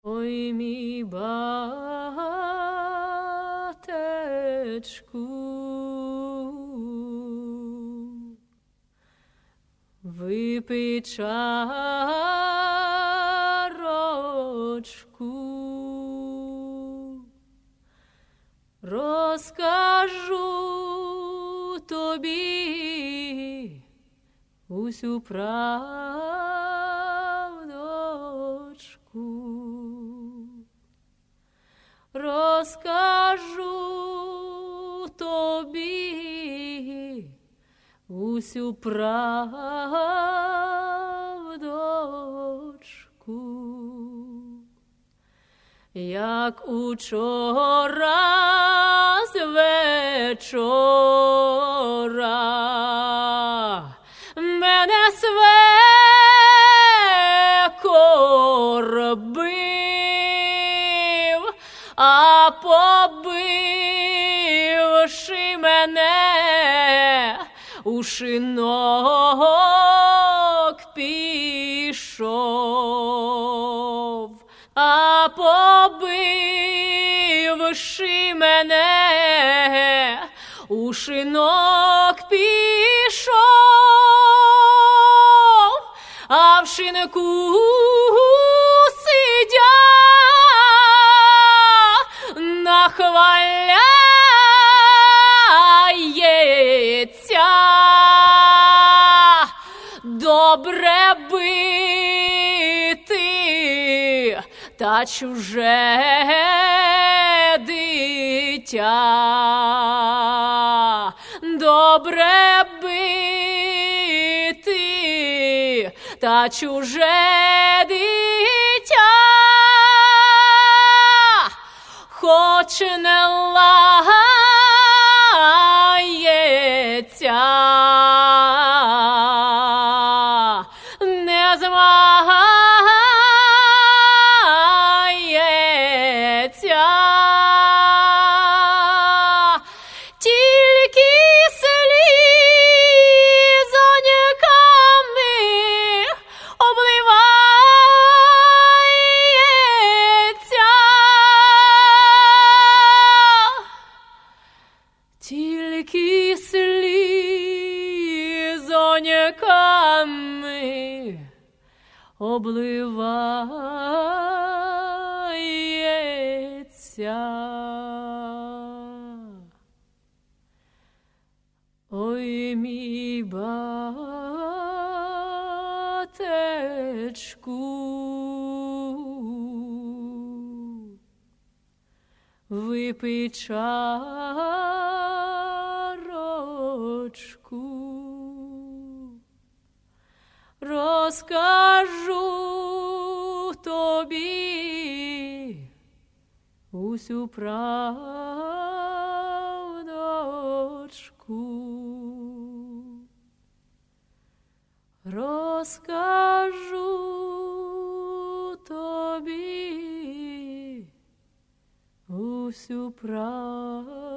Ой, мій батечку, випий чарочку, розкажу тобі усю правдочку. Розкажу тобі усю правдочку, як учора з вечора мене свекор бив, а побивши мене, у шинок пішов, а побивши мене, у шинок пішов, а в шинку сидя нахваляється. Добре бити та чуже дитя, добре бити та чуже дитя, хоч не лається, не змагається, тільки слізоньками обливається, тільки слізоньками обливається. Ой, мій батечку, випий чарочку, розкажу тобі усю правдочку, розкажу тобі усю правдочку.